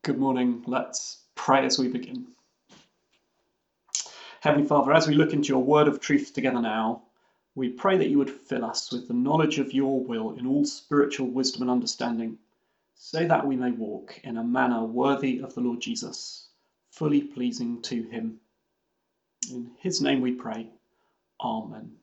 Good morning. Let's pray as we begin. Heavenly Father, as we look into your word of truth together now, we pray that you would fill us with the knowledge of your will in all spiritual wisdom and understanding, so that we may walk in a manner worthy of the Lord Jesus, fully pleasing to him. In his name we pray. Amen.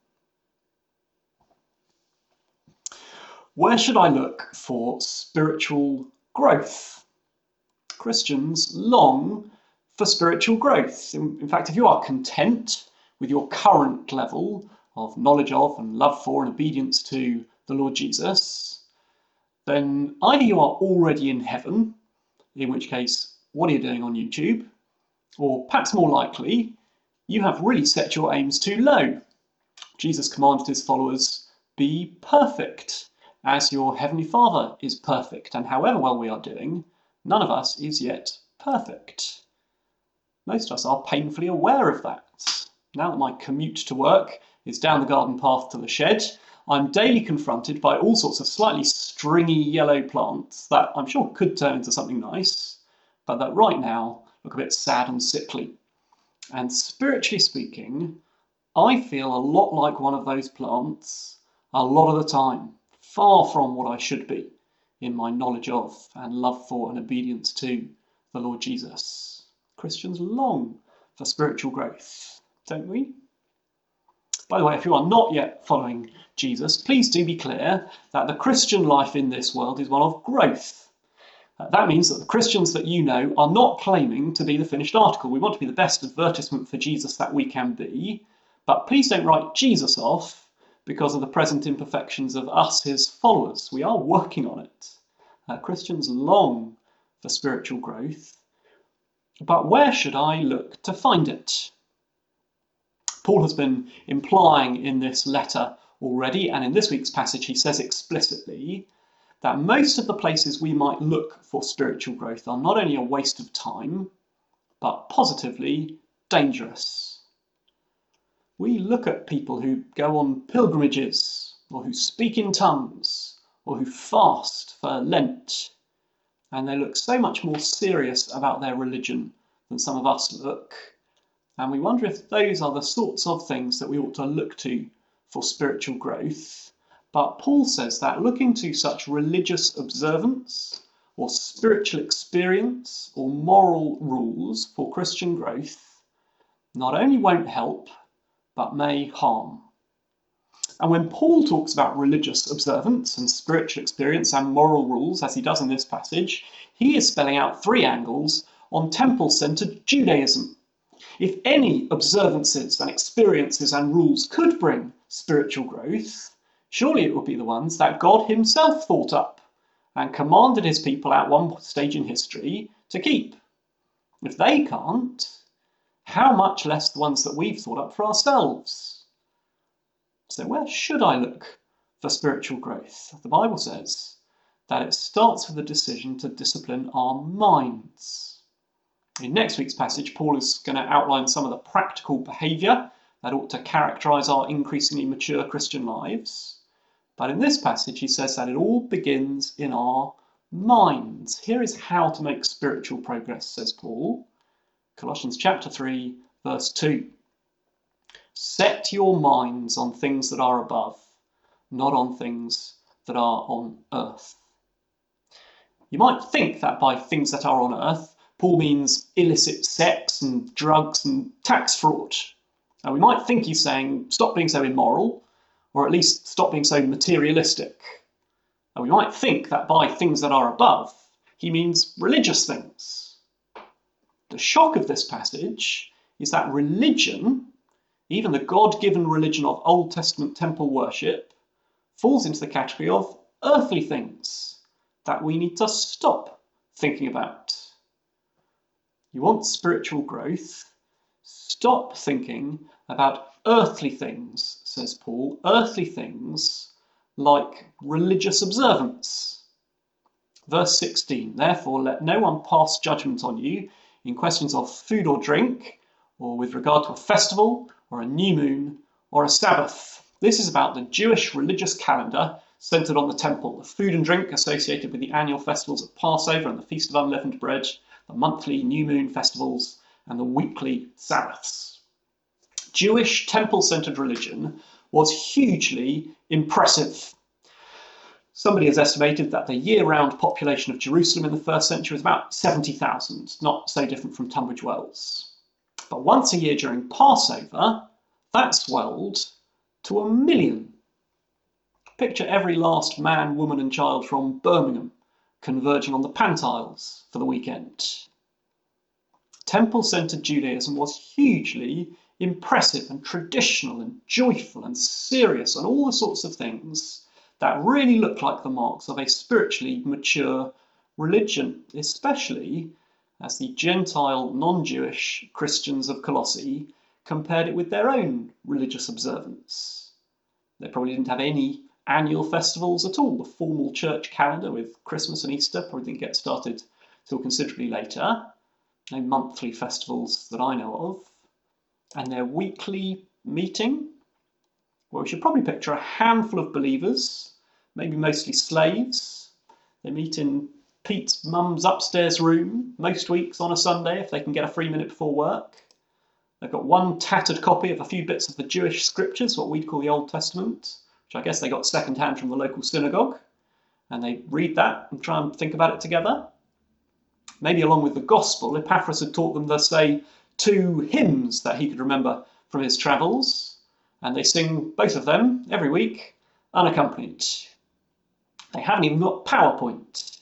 Where should I look for spiritual growth? Christians long for spiritual growth. In fact, if you are content with your current level of knowledge of and love for and obedience to the Lord Jesus, then either you are already in heaven, in which case, what are you doing on YouTube? Or perhaps more likely, you have really set your aims too low. Jesus commanded his followers, be perfect, as your heavenly Father is perfect. And however well we are doing, none of us is yet perfect. Most of us are painfully aware of that. Now that my commute to work is down the garden path to the shed, I'm daily confronted by all sorts of slightly stringy yellow plants that I'm sure could turn into something nice, but that right now look a bit sad and sickly. And spiritually speaking, I feel a lot like one of those plants a lot of the time, far from what I should be in my knowledge of and love for and obedience to the Lord Jesus. Christians long for spiritual growth, don't we? By the way, if you are not yet following Jesus, please do be clear that the Christian life in this world is one of growth. That means that the Christians that you know are not claiming to be the finished article. We want to be the best advertisement for Jesus that we can be, but please don't write Jesus off because of the present imperfections of us, his followers. We are working on it. Christians long for spiritual growth, but where should I look to find it? Paul has been implying in this letter already, and in this week's passage he says explicitly that most of the places we might look for spiritual growth are not only a waste of time, but positively dangerous. We look at people who go on pilgrimages, or who speak in tongues, or who fast for Lent, and they look so much more serious about their religion than some of us look. And we wonder if those are the sorts of things that we ought to look to for spiritual growth. But Paul says that looking to such religious observance, or spiritual experience, or moral rules for Christian growth not only won't help, but may harm. And when Paul talks about religious observance and spiritual experience and moral rules, as he does in this passage, he is spelling out three angles on temple-centered Judaism. If any observances and experiences and rules could bring spiritual growth, surely it would be the ones that God himself thought up and commanded his people at one stage in history to keep. If they can't, how much less the ones that we've thought up for ourselves? So where should I look for spiritual growth? The Bible says that it starts with a decision to discipline our minds. In next week's passage, Paul is going to outline some of the practical behaviour that ought to characterise our increasingly mature Christian lives. But in this passage, he says that it all begins in our minds. Here is how to make spiritual progress, says Paul. Colossians chapter 3, verse 2. Set your minds on things that are above, not on things that are on earth. You might think that by things that are on earth, Paul means illicit sex and drugs and tax fraud. Now, we might think he's saying, stop being so immoral, or at least stop being so materialistic. And we might think that by things that are above, he means religious things. The shock of this passage is that religion, even the God-given religion of Old Testament temple worship, falls into the category of earthly things that we need to stop thinking about. You want spiritual growth? Stop thinking about earthly things, says Paul, earthly things like religious observance. Verse 16, therefore let no one pass judgment on you in questions of food or drink, or with regard to a festival, or a new moon, or a Sabbath. This is about the Jewish religious calendar centred on the temple, the food and drink associated with the annual festivals of Passover and the Feast of Unleavened Bread, the monthly new moon festivals, and the weekly Sabbaths. Jewish temple-centered religion was hugely impressive. Somebody has estimated that the year-round population of Jerusalem in the first century was about 70,000, not so different from Tunbridge Wells. But once a year during Passover, that swelled to 1 million. Picture every last man, woman and child from Birmingham converging on the Pantiles for the weekend. Temple-centered Judaism was hugely impressive and traditional and joyful and serious and all the sorts of things that really look like the marks of a spiritually mature religion, especially as the Gentile, non-Jewish Christians of Colossae compared it with their own religious observance. They probably didn't have any annual festivals at all. The formal church calendar with Christmas and Easter probably didn't get started till considerably later. No monthly festivals that I know of. And their weekly meeting, well, we should probably picture a handful of believers, maybe mostly slaves. They meet in Pete's mum's upstairs room most weeks on a Sunday if they can get a free minute before work. They've got one tattered copy of a few bits of the Jewish scriptures, what we'd call the Old Testament, which I guess they got secondhand from the local synagogue. And they read that and try and think about it together. Maybe along with the gospel, Epaphras had taught them, let's say, 2 hymns that he could remember from his travels. And they sing both of them every week, unaccompanied. They haven't even got PowerPoint.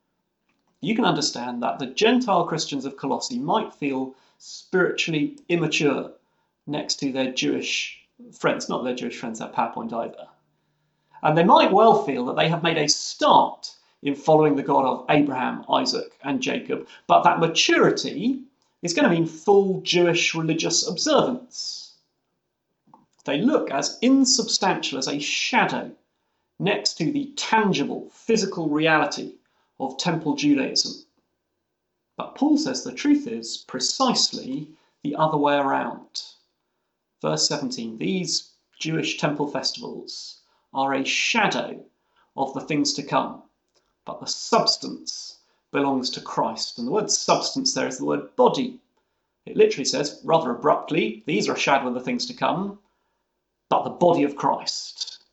You can understand that the Gentile Christians of Colossae might feel spiritually immature next to their Jewish friends. Not their Jewish friends have PowerPoint either. And they might well feel that they have made a start in following the God of Abraham, Isaac, and Jacob, but that maturity is going to mean full Jewish religious observance. They look as insubstantial as a shadow next to the tangible, physical reality of Temple Judaism. But Paul says the truth is precisely the other way around. Verse 17, these Jewish temple festivals are a shadow of the things to come, but the substance belongs to Christ. And the word substance there is the word body. It literally says, rather abruptly, these are a shadow of the things to come, but the body of Christ.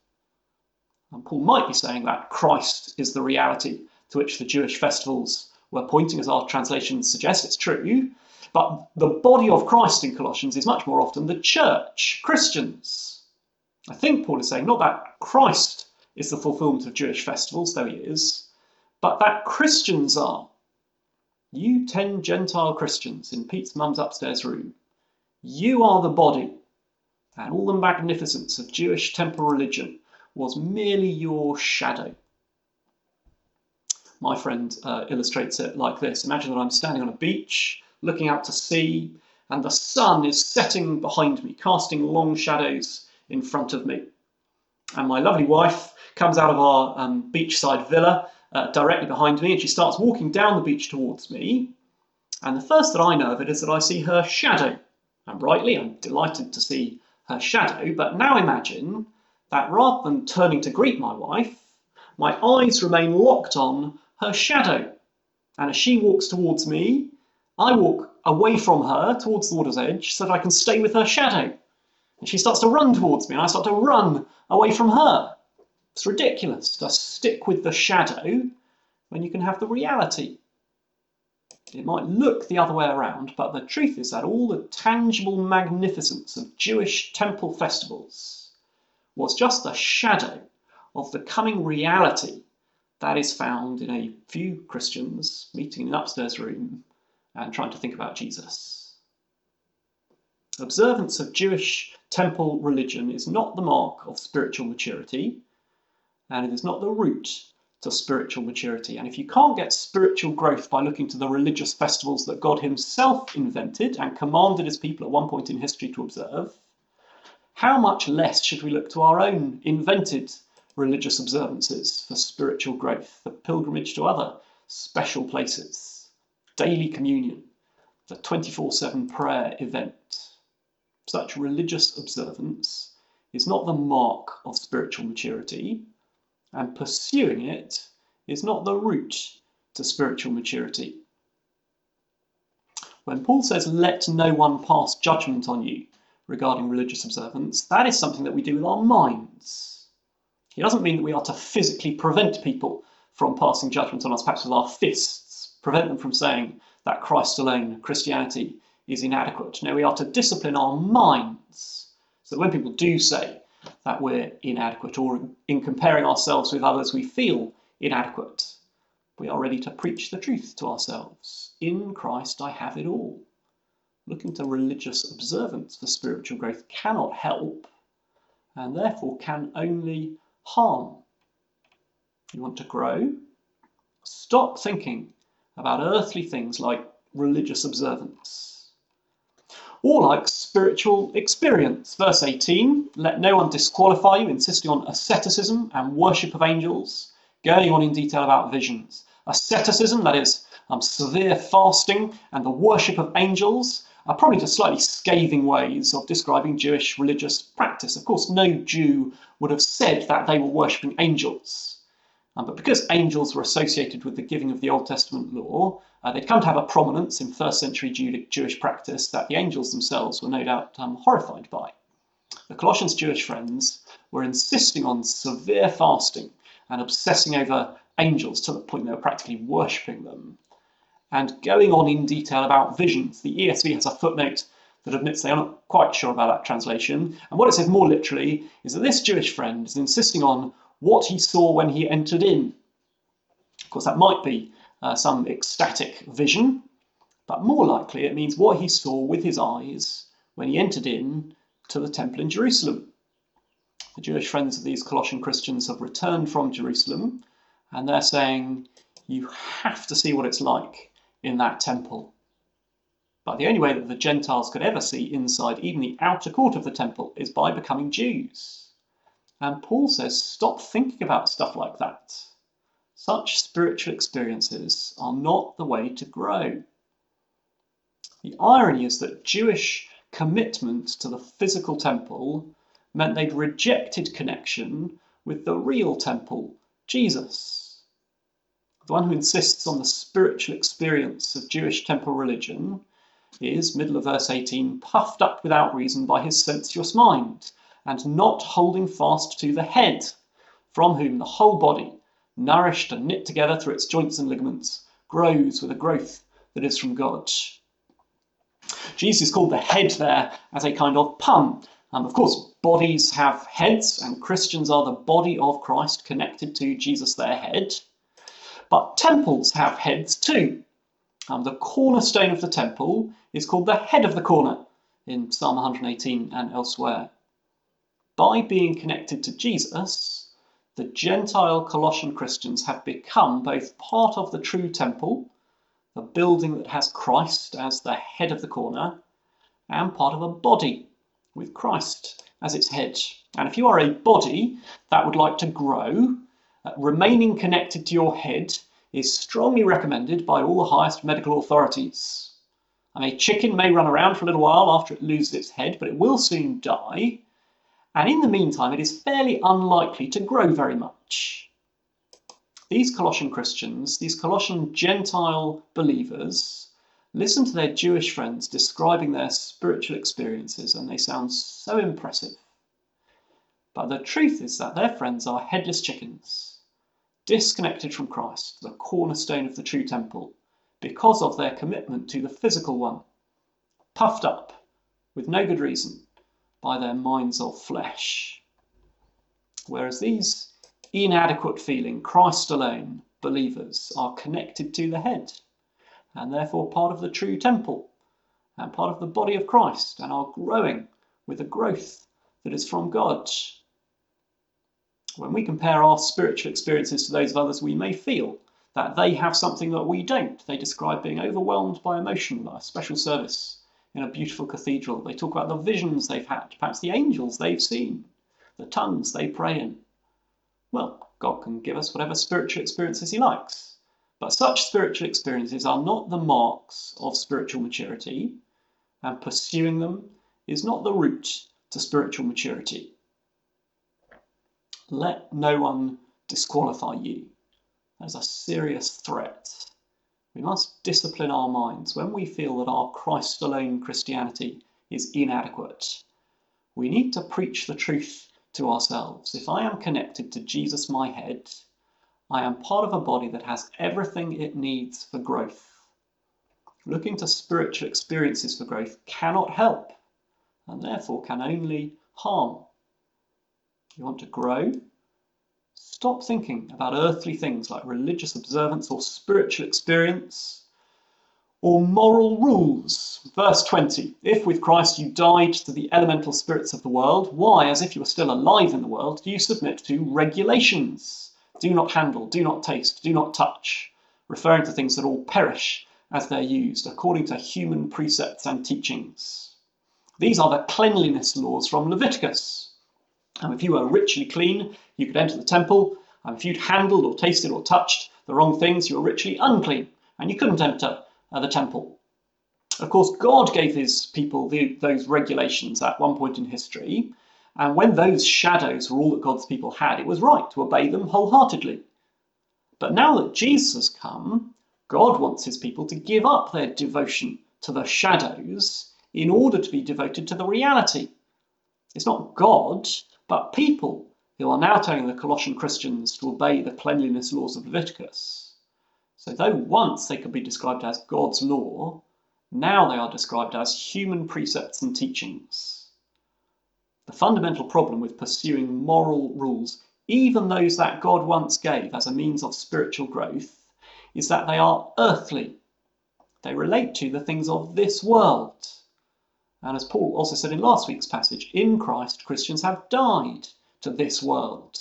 And Paul might be saying that Christ is the reality to which the Jewish festivals were pointing, as our translations suggest. It's true. But the body of Christ in Colossians is much more often the church, Christians. I think Paul is saying not that Christ is the fulfillment of Jewish festivals, though he is, but that Christians are. You 10 Gentile Christians in Pete's mum's upstairs room, you are the body, and all the magnificence of Jewish temple religion was merely your shadow. My friend illustrates it like this. Imagine that I'm standing on a beach, looking out to sea, and the sun is setting behind me, casting long shadows in front of me. And my lovely wife comes out of our beachside villa directly behind me, and she starts walking down the beach towards me. And the first that I know of it is that I see her shadow. And rightly, I'm delighted to see her shadow, but now imagine that rather than turning to greet my wife, my eyes remain locked on her shadow. And as she walks towards me, I walk away from her towards the water's edge so that I can stay with her shadow. And she starts to run towards me, and I start to run away from her. It's ridiculous to stick with the shadow when you can have the reality. It might look the other way around, but the truth is that all the tangible magnificence of Jewish temple festivals was just a shadow of the coming reality that is found in a few Christians meeting in an upstairs room and trying to think about Jesus. Observance of Jewish temple religion is not the mark of spiritual maturity, and it is not the route to spiritual maturity. And if you can't get spiritual growth by looking to the religious festivals that God himself invented and commanded his people at one point in history to observe, how much less should we look to our own invented religious observances for spiritual growth, the pilgrimage to other special places, daily communion, the 24/7 prayer event. Such religious observance is not the mark of spiritual maturity, and pursuing it is not the route to spiritual maturity. When Paul says, let no one pass judgment on you regarding religious observance, that is something that we do with our minds. He doesn't mean that we are to physically prevent people from passing judgment on us, perhaps with our fists, prevent them from saying that Christ alone, Christianity, is inadequate. No, we are to discipline our minds so that when people do say that we're inadequate, or in comparing ourselves with others we feel inadequate, we are ready to preach the truth to ourselves. In Christ I have it all. Looking to religious observance for spiritual growth cannot help, and therefore can only harm. You want to grow? Stop thinking about earthly things like religious observance, or like spiritual experience. Verse 18, let no one disqualify you, insisting on asceticism and worship of angels, going on in detail about visions. Asceticism, that is severe fasting, and the worship of angels are probably just slightly scathing ways of describing Jewish religious practice. Of course, no Jew would have said that they were worshipping angels. But because angels were associated with the giving of the Old Testament law, they'd come to have a prominence in first century Jewish practice that the angels themselves were no doubt horrified by. The Colossians' Jewish friends were insisting on severe fasting and obsessing over angels to the point they were practically worshipping them, and going on in detail about visions. The ESV has a footnote that admits they are not quite sure about that translation, and what it says more literally is that this Jewish friend is insisting on what he saw when he entered in. Of course, that might be some ecstatic vision, but more likely it means what he saw with his eyes when he entered in to the temple in Jerusalem. The Jewish friends of these Colossian Christians have returned from Jerusalem, and they're saying, you have to see what it's like in that temple. But the only way that the Gentiles could ever see inside even the outer court of the temple is by becoming Jews. And Paul says, stop thinking about stuff like that. Such spiritual experiences are not the way to grow. The irony is that Jewish commitment to the physical temple meant they'd rejected connection with the real temple, Jesus. The one who insists on the spiritual experience of Jewish temple religion is, middle of verse 18, puffed up without reason by his sensuous mind, and not holding fast to the head, from whom the whole body, nourished and knit together through its joints and ligaments, grows with a growth that is from God. Jesus is called the head there as a kind of pun. Of course, bodies have heads, and Christians are the body of Christ connected to Jesus, their head. But temples have heads too. The cornerstone of the temple is called the head of the corner in Psalm 118 and elsewhere. By being connected to Jesus, the Gentile Colossian Christians have become both part of the true temple, the building that has Christ as the head of the corner, and part of a body with Christ as its head. And if you are a body that would like to grow, remaining connected to your head is strongly recommended by all the highest medical authorities. A chicken may run around for a little while after it loses its head, but it will soon die. And in the meantime, it is fairly unlikely to grow very much. These Colossian Christians, these Colossian Gentile believers, listen to their Jewish friends describing their spiritual experiences, and they sound so impressive. But the truth is that their friends are headless chickens, disconnected from Christ, the cornerstone of the true temple, because of their commitment to the physical one, puffed up, with no good reason, by their minds of flesh. Whereas these inadequate feeling, Christ alone believers are connected to the head, and therefore part of the true temple, and part of the body of Christ, and are growing with a growth that is from God. When we compare our spiritual experiences to those of others, we may feel that they have something that we don't. They describe being overwhelmed by emotion, by a special service in a beautiful cathedral. They talk about the visions they've had, perhaps the angels they've seen, the tongues they pray in. Well, God can give us whatever spiritual experiences he likes, but such spiritual experiences are not the marks of spiritual maturity, and pursuing them is not the route to spiritual maturity. Let no one disqualify you. There's a serious threat We must discipline our minds when we feel that our Christ alone Christianity is inadequate. We need to preach the truth to ourselves. If I am connected to Jesus, my head, I am part of a body that has everything it needs for growth. Looking to spiritual experiences for growth cannot help, and therefore can only harm. You want to grow? Stop thinking about earthly things like religious observance or spiritual experience or moral rules. Verse 20, if with Christ you died to the elemental spirits of the world, why, as if you were still alive in the world, do you submit to regulations? Do not handle, do not taste, do not touch, referring to things that all perish as they're used, according to human precepts and teachings. These are the cleanliness laws from Leviticus. And if you were ritually clean, you could enter the temple, and if you'd handled or tasted or touched the wrong things, you were ritually unclean, and you couldn't enter the temple. Of course, God gave his people those regulations at one point in history, and when those shadows were all that God's people had, it was right to obey them wholeheartedly. But now that Jesus has come, God wants his people to give up their devotion to the shadows in order to be devoted to the reality. It's not God, but people who are now telling the Colossian Christians to obey the cleanliness laws of Leviticus. So though once they could be described as God's law, now they are described as human precepts and teachings. The fundamental problem with pursuing moral rules, even those that God once gave as a means of spiritual growth, is that they are earthly. They relate to the things of this world. And as Paul also said in last week's passage, in Christ, Christians have died to this world.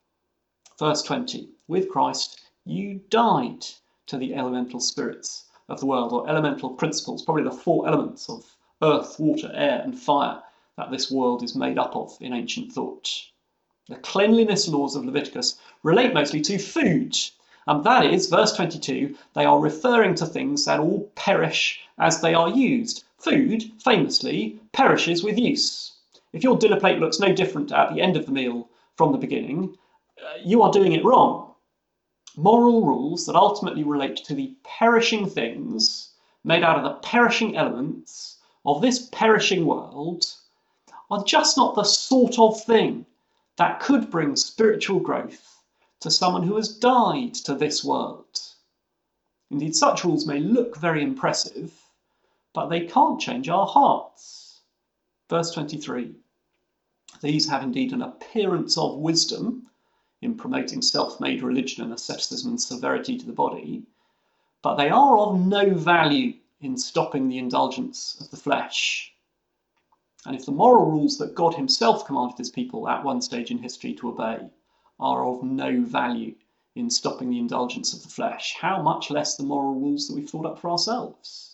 Verse 20, with Christ, you died to the elemental spirits of the world, or elemental principles, probably the four elements of earth, water, air, and fire that this world is made up of in ancient thought. The cleanliness laws of Leviticus relate mostly to food. And that is, verse 22, they are referring to things that all perish as they are used. Food, famously, perishes with use. If your dinner plate looks no different at the end of the meal from the beginning, you are doing it wrong. Moral rules that ultimately relate to the perishing things made out of the perishing elements of this perishing world are just not the sort of thing that could bring spiritual growth to someone who has died to this world. Indeed, such rules may look very impressive, but they can't change our hearts. Verse 23, these have indeed an appearance of wisdom in promoting self-made religion and asceticism and severity to the body, but they are of no value in stopping the indulgence of the flesh. And if the moral rules that God himself commanded his people at one stage in history to obey are of no value in stopping the indulgence of the flesh, how much less the moral rules that we've thought up for ourselves?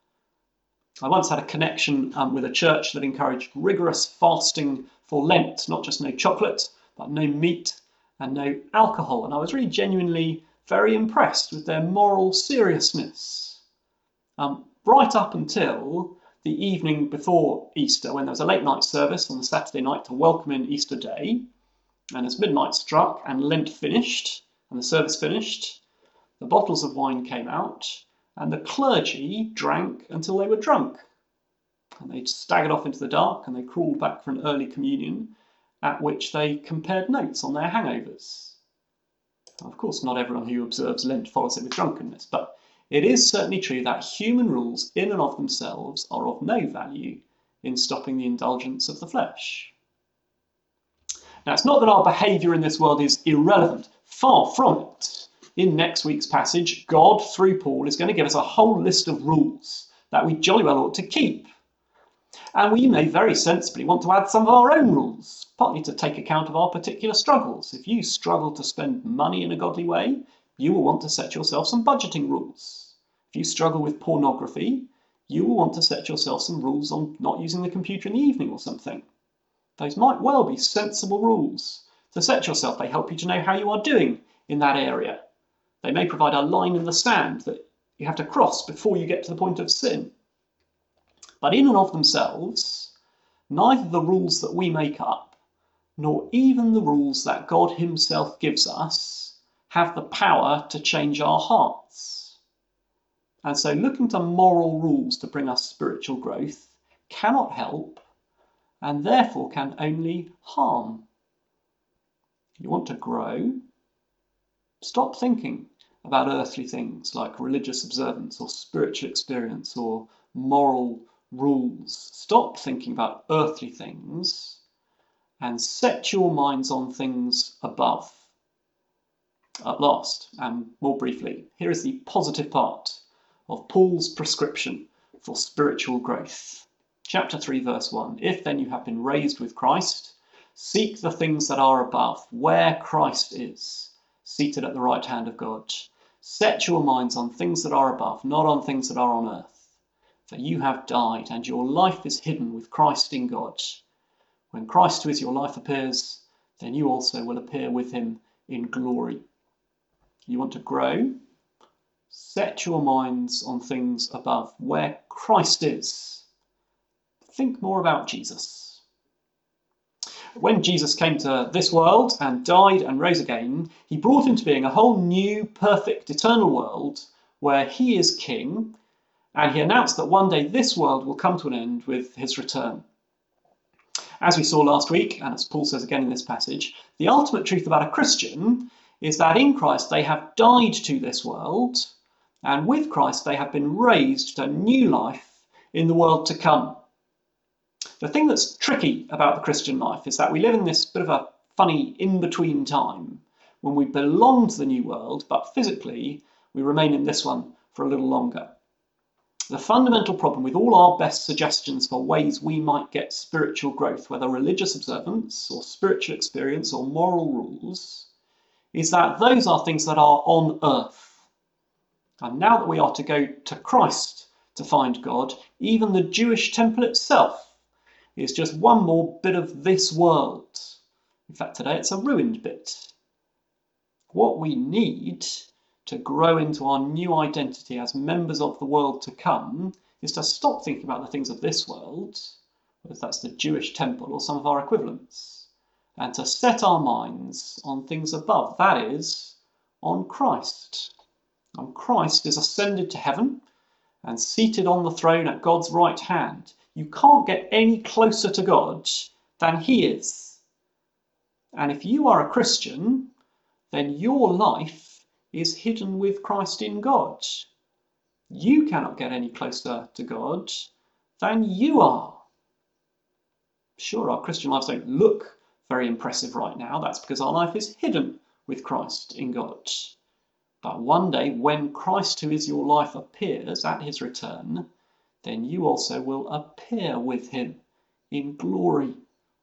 I once had a connection with a church that encouraged rigorous fasting for Lent, not just no chocolate, but no meat and no alcohol. And I was really genuinely very impressed with their moral seriousness. Right up until the evening before Easter, when there was a late night service on the Saturday night to welcome in Easter Day. And as midnight struck and Lent finished and the service finished, the bottles of wine came out and the clergy drank until they were drunk. And they staggered off into the dark and they crawled back for an early communion, at which they compared notes on their hangovers. Of course, not everyone who observes Lent follows it with drunkenness, but it is certainly true that human rules in and of themselves are of no value in stopping the indulgence of the flesh. Now, it's not that our behaviour in this world is irrelevant. Far from it. In next week's passage, God, through Paul, is going to give us a whole list of rules that we jolly well ought to keep. And we may very sensibly want to add some of our own rules, partly to take account of our particular struggles. If you struggle to spend money in a godly way, you will want to set yourself some budgeting rules. If you struggle with pornography, you will want to set yourself some rules on not using the computer in the evening or something. Those might well be sensible rules to set yourself. They help you to know how you are doing in that area. They may provide a line in the sand that you have to cross before you get to the point of sin. But in and of themselves, neither the rules that we make up, nor even the rules that God himself gives us, have the power to change our hearts. And so looking to moral rules to bring us spiritual growth cannot help and therefore can only harm. You want to grow? Stop thinking about earthly things like religious observance or spiritual experience or moral rules. Stop thinking about earthly things and set your minds on things above. At last, and more briefly, here is the positive part of Paul's prescription for spiritual growth. Chapter 3, verse 1. If then you have been raised with Christ, seek the things that are above, where Christ is, seated at the right hand of God. Set your minds on things that are above, not on things that are on earth. For you have died, and your life is hidden with Christ in God. When Christ, who is your life, appears, then you also will appear with him in glory. You want to grow? Set your minds on things above, where Christ is. Think more about Jesus. When Jesus came to this world and died and rose again, he brought into being a whole new, perfect, eternal world where he is king, and he announced that one day this world will come to an end with his return. As we saw last week, and as Paul says again in this passage, the ultimate truth about a Christian is that in Christ they have died to this world, and with Christ they have been raised to new life in the world to come. The thing that's tricky about the Christian life is that we live in this bit of a funny in-between time when we belong to the new world, but physically we remain in this one for a little longer. The fundamental problem with all our best suggestions for ways we might get spiritual growth, whether religious observance or spiritual experience or moral rules, is that those are things that are on earth. And now that we are to go to Christ to find God, even the Jewish temple itself is just one more bit of this world. In fact, today it's a ruined bit. What we need to grow into our new identity as members of the world to come is to stop thinking about the things of this world, whether that's the Jewish temple or some of our equivalents, and to set our minds on things above, that is, on Christ. And Christ is ascended to heaven and seated on the throne at God's right hand. You can't get any closer to God than he is. And if you are a Christian, then your life is hidden with Christ in God. You cannot get any closer to God than you are. Sure, our Christian lives don't look very impressive right now. That's because our life is hidden with Christ in God. But one day, when Christ, who is your life, appears at his return, then you also will appear with him in glory.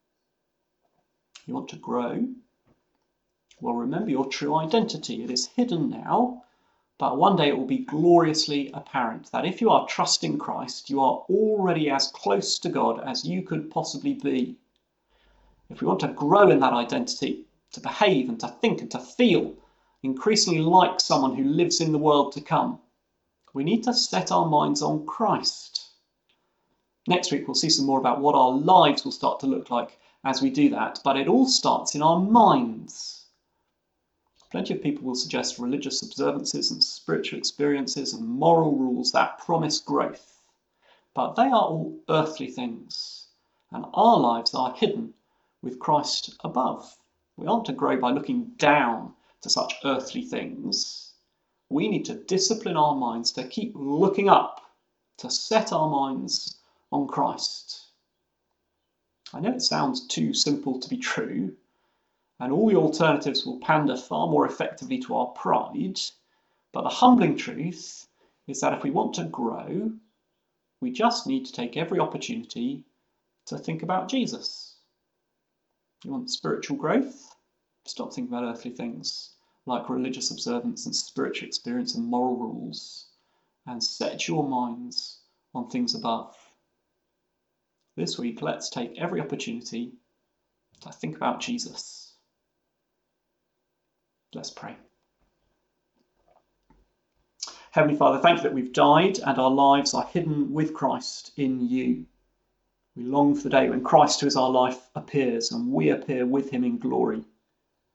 You want to grow? Well, remember your true identity. It is hidden now, but one day it will be gloriously apparent that if you are trusting Christ, you are already as close to God as you could possibly be. If we want to grow in that identity, to behave and to think and to feel increasingly like someone who lives in the world to come, we need to set our minds on Christ. Next week, we'll see some more about what our lives will start to look like as we do that, but it all starts in our minds. Plenty of people will suggest religious observances and spiritual experiences and moral rules that promise growth, but they are all earthly things, and our lives are hidden with Christ above. We aren't to grow by looking down to such earthly things. We need to discipline our minds to keep looking up, to set our minds on Christ. I know it sounds too simple to be true, and all the alternatives will pander far more effectively to our pride, but the humbling truth is that if we want to grow, we just need to take every opportunity to think about Jesus. You want spiritual growth? Stop thinking about earthly things like religious observance and spiritual experience and moral rules, and set your minds on things above. This week, let's take every opportunity to think about Jesus. Let's pray. Heavenly Father, thank you that we've died and our lives are hidden with Christ in you. We long for the day when Christ, who is our life, appears and we appear with him in glory.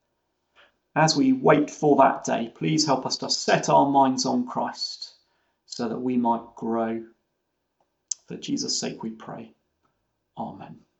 As we wait for that day, please help us to set our minds on Christ so that we might grow. For Jesus' sake we pray. Amen.